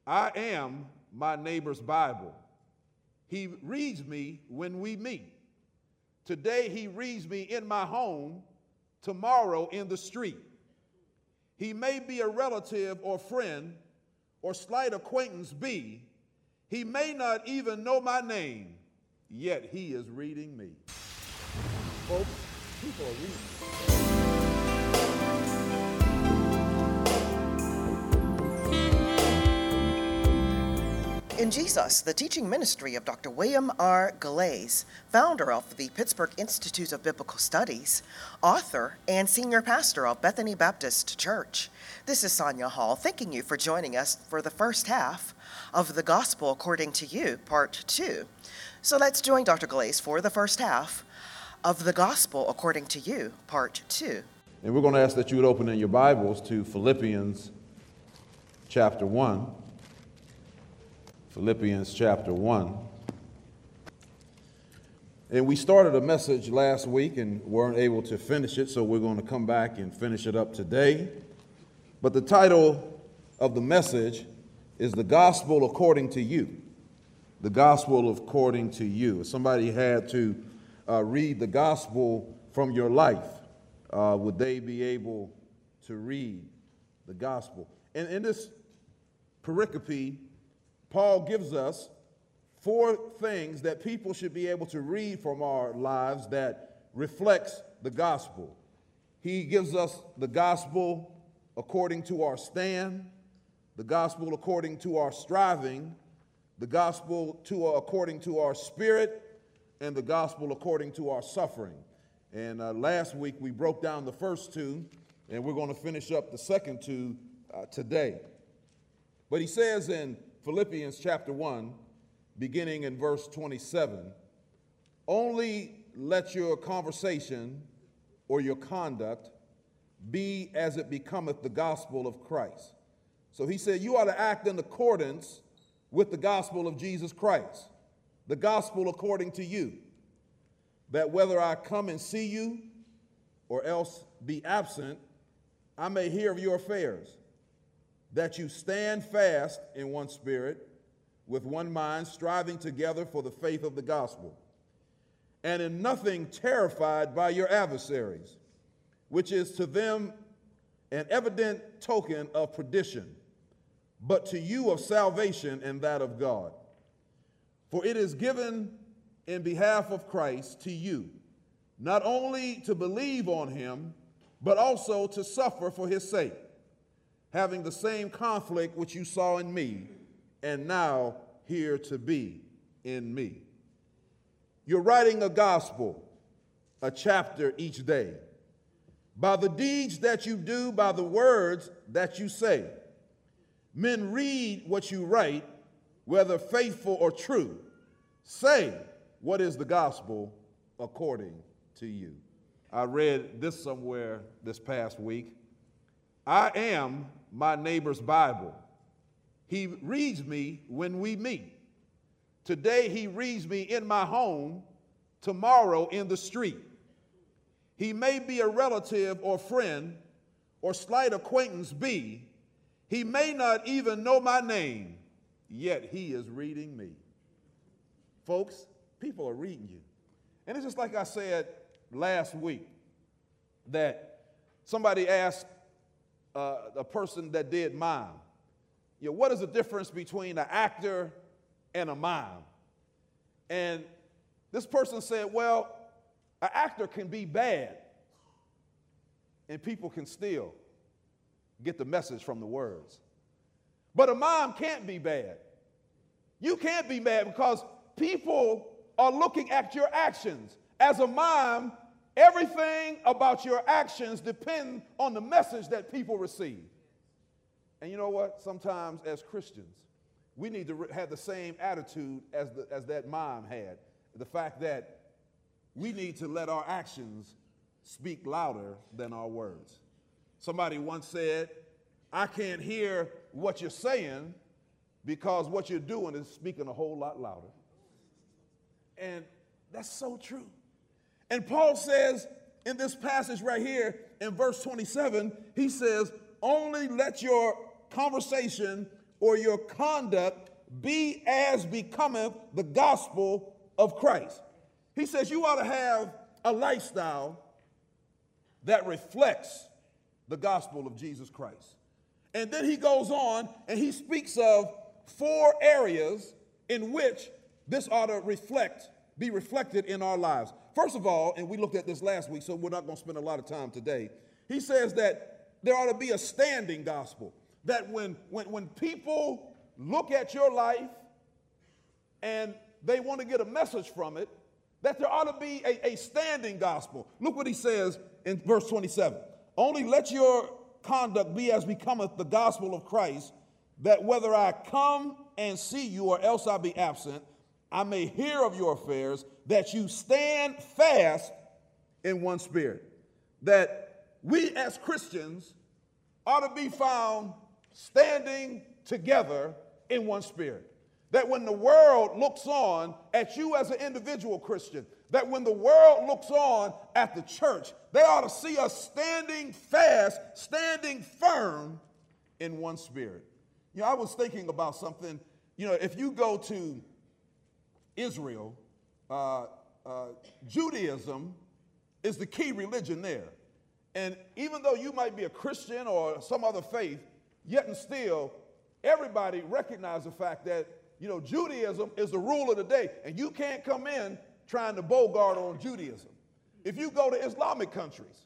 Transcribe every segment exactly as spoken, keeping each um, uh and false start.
I am my neighbor's Bible. He reads me when we meet. Today he reads me in my home, tomorrow in the street. He may be a relative or friend or slight acquaintance be. He may not even know my name, yet he is reading me. Folks, people are reading. In Jesus, the teaching ministry of Doctor William R. Galais, founder of the Pittsburgh Institute of Biblical Studies, author, and senior pastor of Bethany Baptist Church. This is Sonia Hall, thanking you for joining us for the first half of The Gospel According to You, Part two. So let's join Doctor Galais for the first half of The Gospel According to You, Part two. And we're going to ask that you would open in your Bibles to Philippians chapter one. Philippians chapter one. And we started a message last week and weren't able to finish it, so we're going to come back and finish it up today. But the title of the message is The Gospel According to You. The Gospel According to You. If somebody had to uh, read the gospel from your life, uh, would they be able to read the gospel? And in this pericope, Paul gives us four things that people should be able to read from our lives that reflects the gospel. He gives us the gospel according to our stand, the gospel according to our striving, the gospel to, uh, according to our spirit, and the gospel according to our suffering. And uh, last week we broke down the first two, and we're going to finish up the second two uh, today. But he says in Philippians chapter one, beginning in verse twenty-seven, only let your conversation or your conduct be as it becometh the gospel of Christ. So he said you ought to act in accordance with the gospel of Jesus Christ, the gospel according to you, that whether I come and see you or else be absent, I may hear of your affairs, that you stand fast in one spirit, with one mind, striving together for the faith of the gospel, and in nothing terrified by your adversaries, which is to them an evident token of perdition, but to you of salvation and that of God. For it is given in behalf of Christ to you, not only to believe on him, but also to suffer for his sake, having the same conflict which you saw in me, and now here to be in me. You're writing a gospel, a chapter each day, by the deeds that you do, by the words that you say. Men read what you write, whether faithful or true. Say, what is the gospel according to you? I read this somewhere this past week. I am my neighbor's Bible. He reads me when we meet. Today he reads me in my home, tomorrow in the street. He may be a relative or friend or slight acquaintance be. He may not even know my name, yet he is reading me. Folks, people are reading you. And it's just like I said last week, that somebody asked Uh, a person that did mime, you know, what is the difference between an actor and a mime? And this person said, well, an actor can be bad, and people can still get the message from the words. But a mime can't be bad. You can't be bad because people are looking at your actions. As a mime, everything about your actions depends on the message that people receive. And you know what? Sometimes as Christians, we need to re- have the same attitude as, the, as that mime had. The fact that we need to let our actions speak louder than our words. Somebody once said, I can't hear what you're saying because what you're doing is speaking a whole lot louder. And that's so true. And Paul says in this passage right here in verse twenty-seven, he says, only let your conversation or your conduct be as becometh the gospel of Christ. He says you ought to have a lifestyle that reflects the gospel of Jesus Christ. And then he goes on and he speaks of four areas in which this ought to reflect, be reflected in our lives. First of all, and we looked at this last week, so we're not going to spend a lot of time today. He says that there ought to be a standing gospel. That when, when, when people look at your life and they want to get a message from it, that there ought to be a, a standing gospel. Look what he says in verse twenty-seven. Only let your conduct be as becometh the gospel of Christ, that whether I come and see you or else I be absent, I may hear of your affairs, that you stand fast in one spirit. That we as Christians ought to be found standing together in one spirit. That when the world looks on at you as an individual Christian, that when the world looks on at the church, they ought to see us standing fast, standing firm in one spirit. You know, I was thinking about something. You know, if you go to Israel, uh, uh, Judaism is the key religion there. And even though you might be a Christian or some other faith, yet and still, everybody recognizes the fact that, you know, Judaism is the rule of the day, and you can't come in trying to bogart on Judaism. If you go to Islamic countries,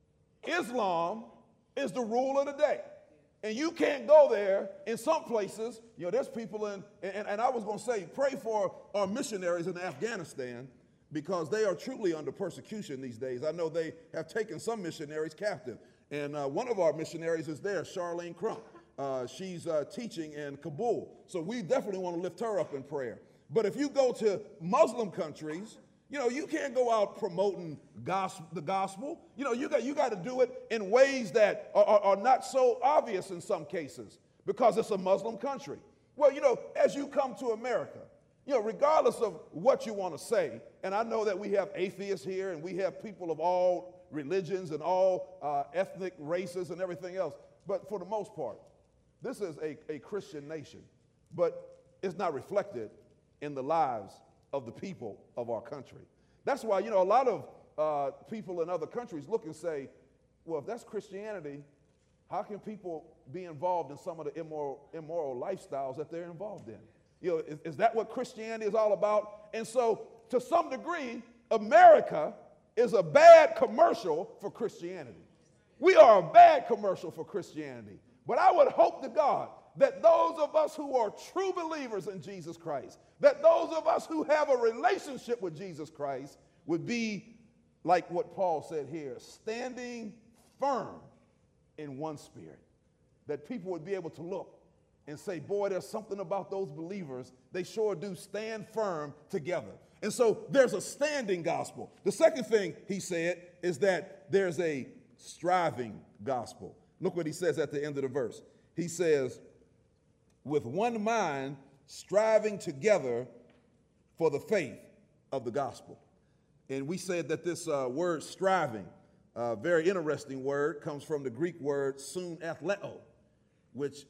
Islam is the rule of the day. And you can't go there. In some places, you know, there's people in, and, and I was going to say, pray for our missionaries in Afghanistan, because they are truly under persecution these days. I know they have taken some missionaries captive. And uh, one of our missionaries is there, Charlene Crump. Uh, she's uh, teaching in Kabul. So we definitely want to lift her up in prayer. But if you go to Muslim countries, you know, you can't go out promoting gospel, the gospel. You know, you got, you got to do it in ways that are, are, are not so obvious in some cases, because it's a Muslim country. Well, you know, as you come to America, you know, regardless of what you want to say, and I know that we have atheists here and we have people of all religions and all uh, ethnic races and everything else, but for the most part, this is a, a Christian nation, but it's not reflected in the lives of the people of our country. That's why, you know, a lot of uh, people in other countries look and say, well, if that's Christianity, how can people be involved in some of the immoral, immoral lifestyles that they're involved in? You know, is, is that what Christianity is all about? And so, to some degree, America is a bad commercial for Christianity. We are a bad commercial for Christianity. But I would hope to God that those of us who are true believers in Jesus Christ, that those of us who have a relationship with Jesus Christ would be like what Paul said here, standing firm in one spirit. That people would be able to look and say, boy, there's something about those believers. They sure do stand firm together. And so there's a standing gospel. The second thing he said is that there's a striving gospel. Look what he says at the end of the verse. He says, with one mind, striving together for the faith of the gospel. And we said that this uh, word striving, a uh, very interesting word, comes from the Greek word sun athleo, which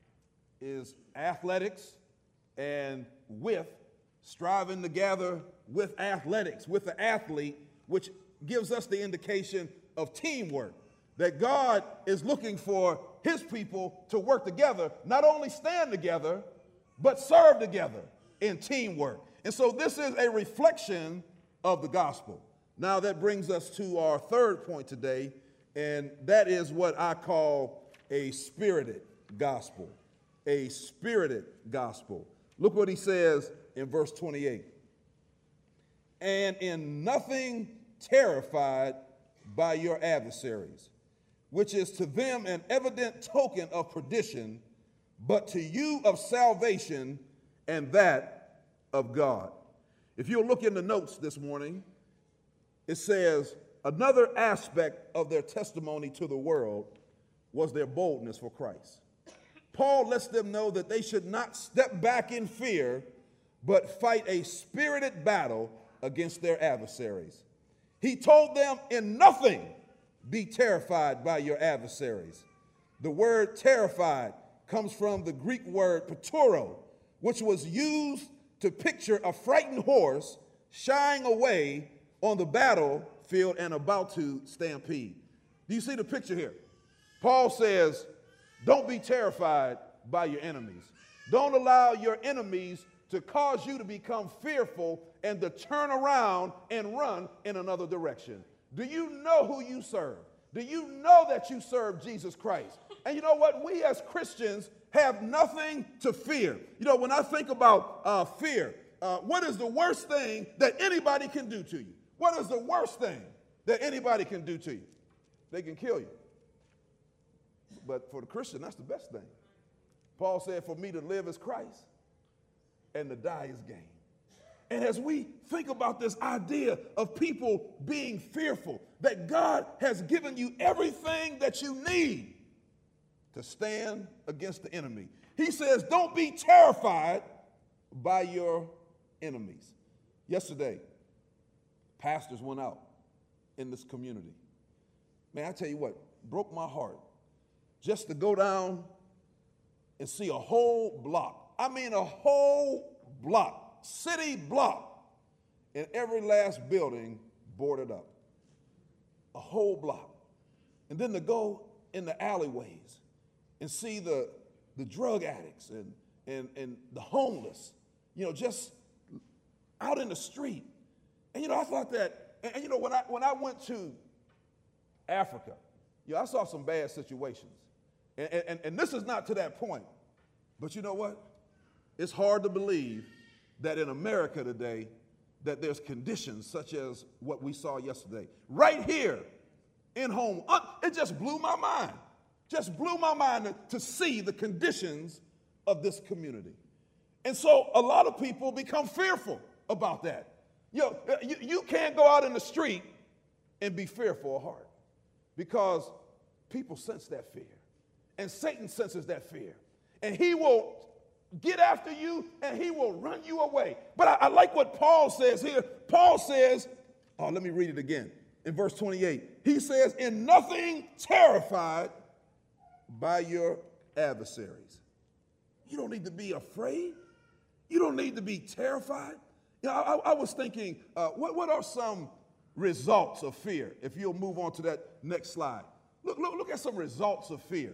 is athletics and with, striving together with athletics, with the athlete, which gives us the indication of teamwork. That God is looking for his people to work together, not only stand together, but serve together in teamwork. And so this is a reflection of the gospel. Now that brings us to our third point today, and that is what I call a spirited gospel. A spirited gospel. Look what he says in verse twenty-eight. And in nothing terrified by your adversaries, which is to them an evident token of perdition, but to you of salvation, and that of God. If you'll look in the notes this morning, it says another aspect of their testimony to the world was their boldness for Christ. Paul lets them know that they should not step back in fear, but fight a spirited battle against their adversaries. He told them, in nothing be terrified by your adversaries. The word terrified comes from the Greek word paturo, which was used to picture a frightened horse shying away on the battlefield and about to stampede. Do you see the picture here? Paul says, don't be terrified by your enemies. Don't allow your enemies to cause you to become fearful and to turn around and run in another direction. Do you know who you serve? Do you know that you serve Jesus Christ? And you know what? We as Christians have nothing to fear. You know, when I think about uh, fear, uh, what is the worst thing that anybody can do to you? What is the worst thing that anybody can do to you? They can kill you. But for the Christian, that's the best thing. Paul said, for me to live is Christ and to die is gain. And as we think about this idea of people being fearful, that God has given you everything that you need to stand against the enemy. He says, don't be terrified by your enemies. Yesterday, pastors went out in this community. Man, I tell you what, broke my heart just to go down and see a whole block. I mean, a whole block, city block, and every last building boarded up. A whole block. And then to go in the alleyways and see the, the drug addicts and, and, and the homeless, you know, just out in the street. And, you know, I thought that, and, and you know, when I, when I went to Africa, you know, I saw some bad situations. And, and, and this is not to that point. But you know what? It's hard to believe that in America today that there's conditions such as what we saw yesterday. Right here in home, it just blew my mind. Just blew my mind to, to see the conditions of this community. And so a lot of people become fearful about that. You know, you, you can't go out in the street and be fearful of heart because people sense that fear. And Satan senses that fear. And he will get after you and he will run you away. But I, I like what Paul says here. Paul says, oh, let me read it again. In verse twenty-eight, he says, in nothing terrified by your adversaries. You don't need to be afraid. You don't need to be terrified. You know, I, I was thinking, uh, what, what are some results of fear? If you'll move on to that next slide. Look, look, look at some results of fear.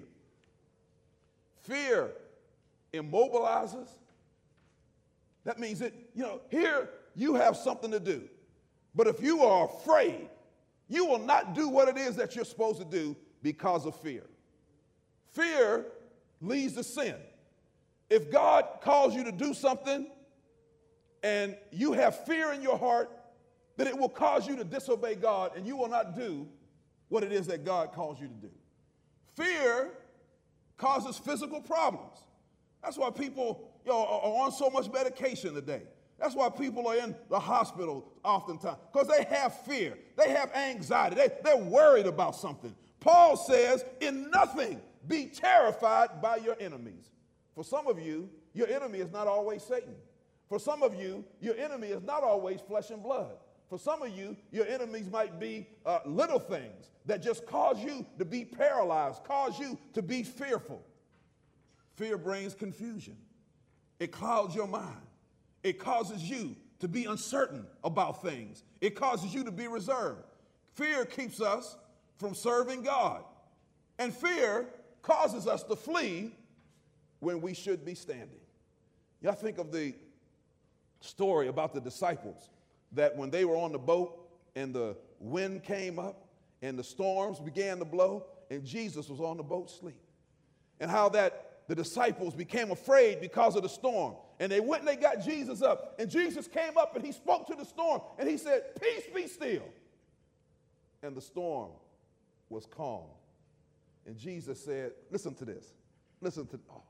Fear immobilizes. That means that, you know, here you have something to do. But if you are afraid, you will not do what it is that you're supposed to do because of fear. Fear leads to sin. If God calls you to do something and you have fear in your heart, then it will cause you to disobey God and you will not do what it is that God calls you to do. Fear causes physical problems. That's why people, you know, are on so much medication today. That's why people are in the hospital oftentimes, because they have fear. They have anxiety. They, they're worried about something. Paul says, in nothing be terrified by your enemies. For some of you, your enemy is not always Satan. For some of you, your enemy is not always flesh and blood. For some of you, your enemies might be uh, little things that just cause you to be paralyzed, cause you to be fearful. Fear brings confusion. It clouds your mind. It causes you to be uncertain about things. It causes you to be reserved. Fear keeps us from serving God. And fear causes us to flee when we should be standing. Y'all think of the story about the disciples that when they were on the boat and the wind came up and the storms began to blow and Jesus was on the boat asleep. And how that the disciples became afraid because of the storm. And they went and they got Jesus up. And Jesus came up and he spoke to the storm. And he said, peace, be still. And the storm was calm. And Jesus said, listen to this. Listen to, oh.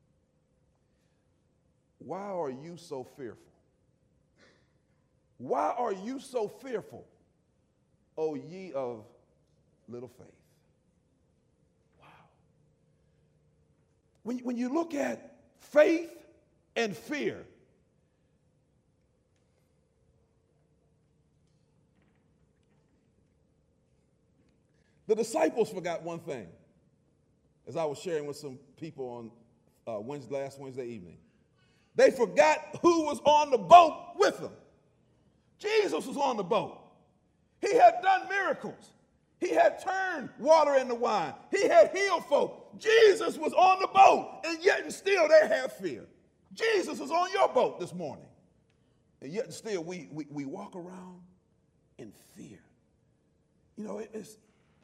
Why are you so fearful? Why are you so fearful, O ye of little faith? When, when you look at faith and fear, the disciples forgot one thing. As I was sharing with some people on uh, Wednesday, last Wednesday evening. They forgot who was on the boat with them. Jesus was on the boat. He had done miracles. He had turned water into wine. He had healed folk. Jesus was on the boat, and yet and still they have fear. Jesus is on your boat this morning, and yet and still we, we, we walk around in fear. You know, it, it's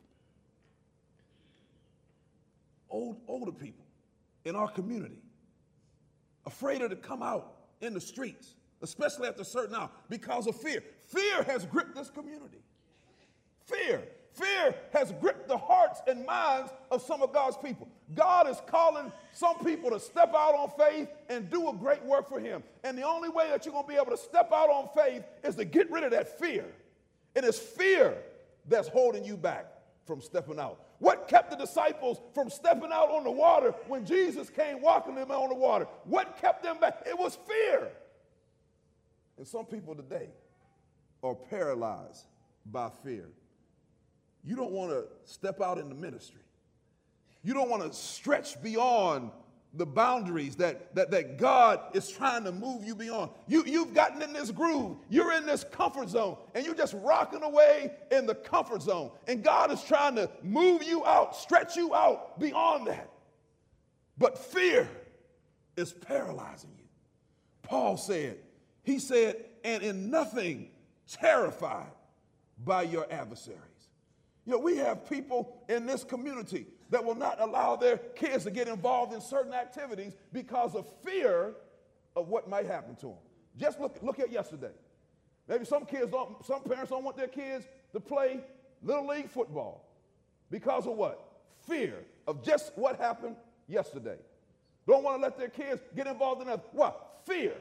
old, older people in our community afraid to come out in the streets, especially after a certain hour, because of fear. Fear has gripped this community. Fear. Fear has gripped the hearts and minds of some of God's people. God is calling some people to step out on faith and do a great work for him. And the only way that you're going to be able to step out on faith is to get rid of that fear. It is fear that's holding you back from stepping out. What kept the disciples from stepping out on the water when Jesus came walking them on the water? What kept them back? It was fear. And some people today are paralyzed by fear. You don't want to step out in the ministry. You don't want to stretch beyond the boundaries that, that, that God is trying to move you beyond. You, you've gotten in this groove. You're in this comfort zone, and you're just rocking away in the comfort zone. And God is trying to move you out, stretch you out beyond that. But fear is paralyzing you. Paul said, he said, and in nothing terrified by your adversaries. You know, we have people in this community that will not allow their kids to get involved in certain activities because of fear of what might happen to them. Just look, look at yesterday. Maybe some kids don't, some parents don't want their kids to play Little League football because of what? Fear of just what happened yesterday. Don't want to let their kids get involved in that. What? Fear.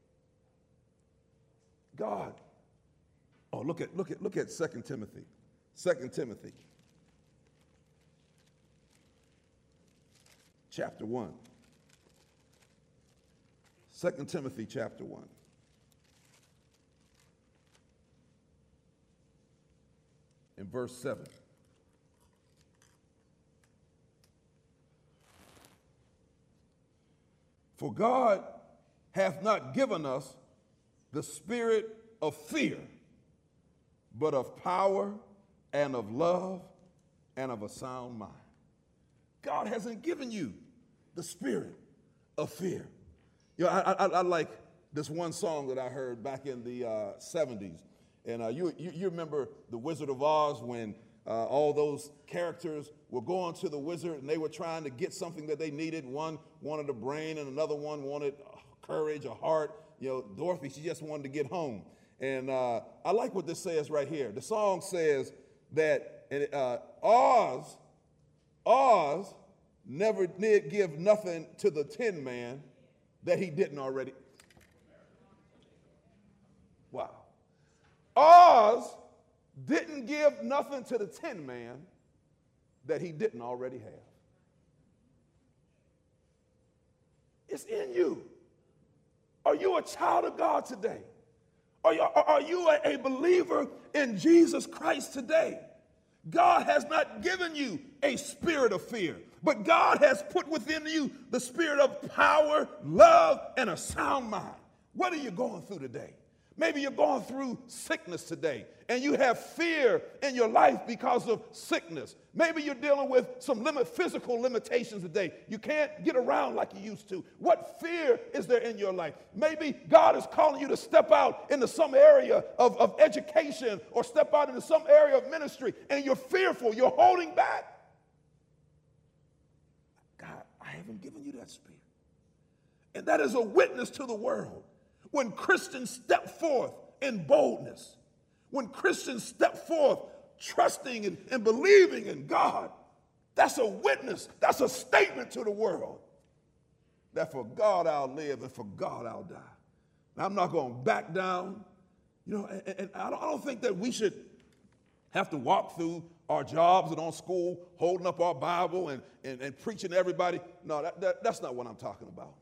God. Oh, look at, look at, look at Second Timothy. Second Timothy, chapter one. Second Timothy, chapter one. In verse seven. For God hath not given us the spirit of fear, but of power and of love and of a sound mind. God hasn't given you the spirit of fear. You know, I, I, I like this one song that I heard back in the uh, seventies. And uh, you, you, you remember The Wizard of Oz when uh, all those characters were going to the wizard and they were trying to get something that they needed. One wanted a brain and another one wanted courage, a heart. You know, Dorothy, she just wanted to get home. And uh, I like what this says right here. The song says that uh, Oz, Oz never did give nothing to the Tin Man that he didn't already. Wow. Oz didn't give nothing to the Tin Man that he didn't already have. It's in you. Are you a child of God today? Are you, are you a believer in Jesus Christ today? God has not given you a spirit of fear, but God has put within you the spirit of power, love, and a sound mind. What are you going through today? Maybe you're going through sickness today and you have fear in your life because of sickness. Maybe you're dealing with some limit, physical limitations today. You can't get around like you used to. What fear is there in your life? Maybe God is calling you to step out into some area of, of education or step out into some area of ministry and you're fearful, you're holding back. God, I haven't given you that spirit. And that is a witness to the world. When Christians step forth in boldness, when Christians step forth trusting and, and believing in God, that's a witness, that's a statement to the world that for God I'll live and for God I'll die. Now, I'm not going to back down, you know, and, and I, don't, I don't think that we should have to walk through our jobs and on school holding up our Bible and, and, and preaching to everybody. No, that, that, that's not what I'm talking about.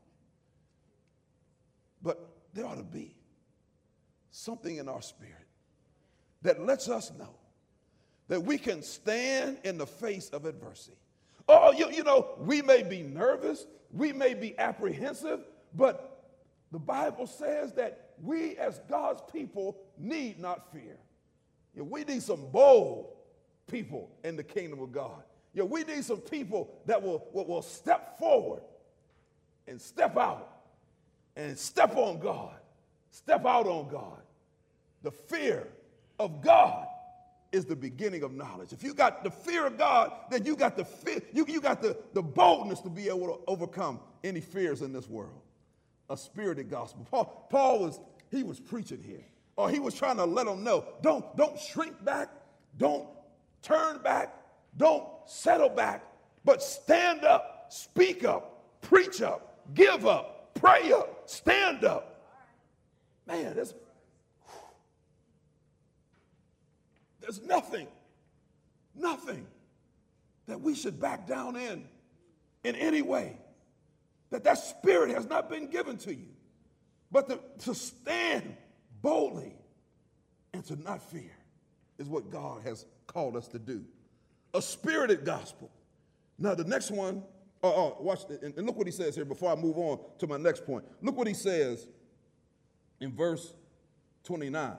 But there ought to be something in our spirit that lets us know that we can stand in the face of adversity. Oh, you, you know, we may be nervous, we may be apprehensive, but the Bible says that we as God's people need not fear. You know, we need some bold people in the kingdom of God. You know, we need some people that will, will, will step forward and step out and step on God, step out on God. The fear of God is the beginning of knowledge. If you got the fear of God, then you got the fear, you, you got the, the boldness to be able to overcome any fears in this world. A spirited gospel. Paul, Paul was, he was preaching here. Or he was trying to let them know, don't, don't shrink back, don't turn back, don't settle back, but stand up, speak up, preach up, give up, pray up, stand up. Man, there's, there's nothing, nothing that we should back down in, in any way. That that spirit has not been given to you, but to, to stand boldly and to not fear is what God has called us to do. A spirited gospel. Now the next one, oh, oh watch, and, and look what he says here before I move on to my next point. Look what he says in verse twenty-nine,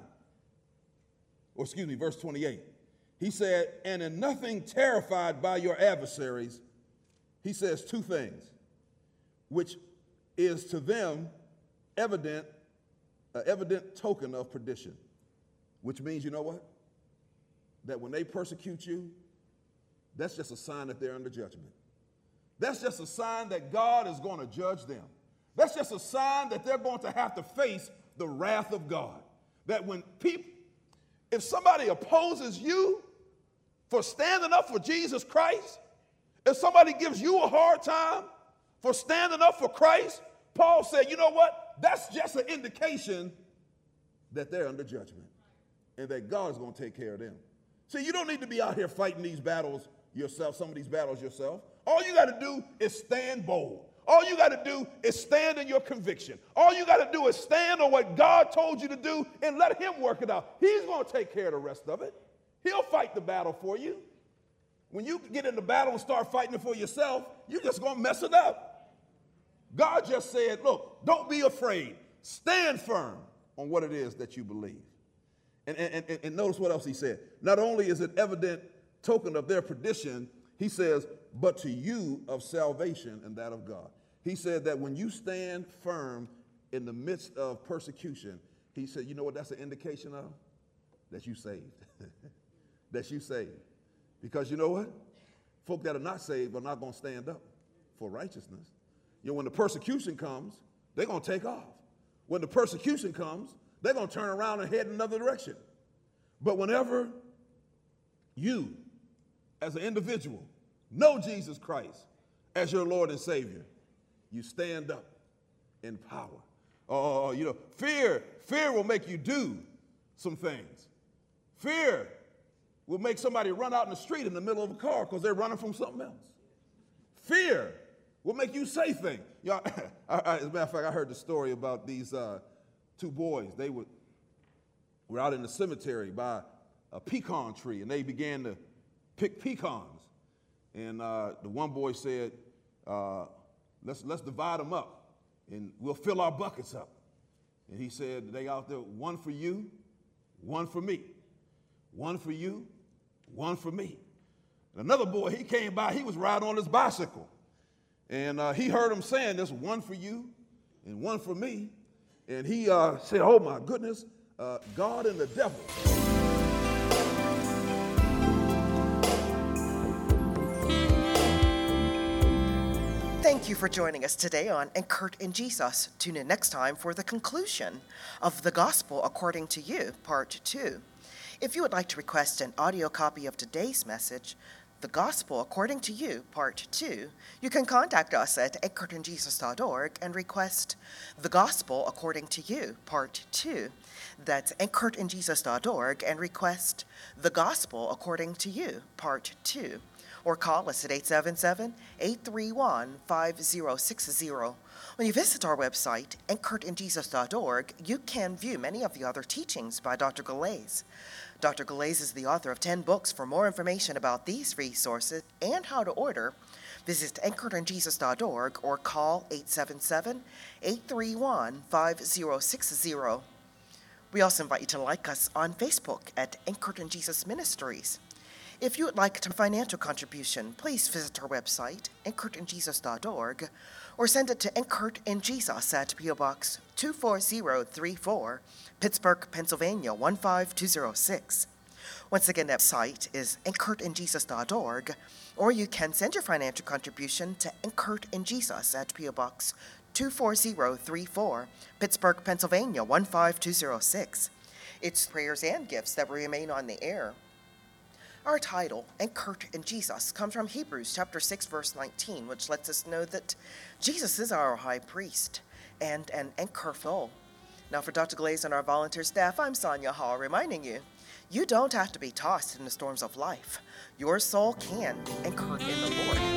or excuse me, verse twenty-eight. He said, and in nothing terrified by your adversaries, he says two things, which is to them evident, an evident token of perdition, which means, you know what? That when they persecute you, that's just a sign that they're under judgment. That's just a sign that God is going to judge them. That's just a sign that they're going to have to face the wrath of God. That when people, if somebody opposes you for standing up for Jesus Christ, if somebody gives you a hard time for standing up for Christ, Paul said, you know what? That's just an indication that they're under judgment and that God is going to take care of them. See, you don't need to be out here fighting these battles yourself, some of these battles yourself. All you got to do is stand bold. All you got to do is stand in your conviction. All you got to do is stand on what God told you to do and let him work it out. He's going to take care of the rest of it. He'll fight the battle for you. When you get in the battle and start fighting it for yourself, you're just going to mess it up. God just said, look, don't be afraid. Stand firm on what it is that you believe. And, and, and, and notice what else he said. Not only is it evident token of their perdition, he says, but to you of salvation and that of God. He said that when you stand firm in the midst of persecution, he said, you know what that's an indication of? That you saved. That you saved. Because you know what? Folk that are not saved are not going to stand up for righteousness. You know, when the persecution comes, they're going to take off. When the persecution comes, they're going to turn around and head in another direction. But whenever you, as an individual, know Jesus Christ as your Lord and Savior, you stand up in power. Oh, you know, fear, fear will make you do some things. Fear will make somebody run out in the street in the middle of a car because they're running from something else. Fear will make you say things. You know, I, I, as a matter of fact, I heard the story about these uh, two boys. They were, were out in the cemetery by a pecan tree, and they began to pick pecans. And uh, the one boy said, uh, let's, let's divide them up, and we'll fill our buckets up. And he said, they out there, one for you, one for me. One for you, one for me. And another boy, he came by, he was riding on his bicycle. And uh, he heard him saying this, one for you and one for me. And he uh, said, oh my goodness, uh, God and the devil. Thank you for joining us today on Anchored in Jesus. Tune in next time for the conclusion of The Gospel According to You, Part two. If you would like to request an audio copy of today's message, The Gospel According to You, Part two, you can contact us at anchored in jesus dot org and request The Gospel According to You, Part two. That's anchored in jesus dot org and request The Gospel According to You, Part two. or call us at eight seven seven, eight three one, five zero six zero. When you visit our website, anchored in jesus dot org, you can view many of the other teachings by Doctor Galais. Doctor Galais is the author of ten books. For more information about these resources and how to order, visit anchored in jesus dot org or call eight seven seven, eight three one, five zero six zero. We also invite you to like us on Facebook at Anchored in Jesus Ministries. If you would like a financial contribution, please visit our website, anchored in jesus dot org, or send it to Anchored in Jesus at P O Box two four zero three four, Pittsburgh, Pennsylvania one five two zero six. Once again, that site is anchored in jesus dot org, or you can send your financial contribution to Anchored in Jesus at P O Box two four zero three four, Pittsburgh, Pennsylvania one five two zero six. It's prayers and gifts that will remain on the air. Our title, Anchored in Jesus, comes from Hebrews chapter six, verse nineteen, which lets us know that Jesus is our high priest and an anchor full. Now for Doctor Galais and our volunteer staff, I'm Sonia Hall, reminding you, you don't have to be tossed in the storms of life. Your soul can be anchored in the Lord.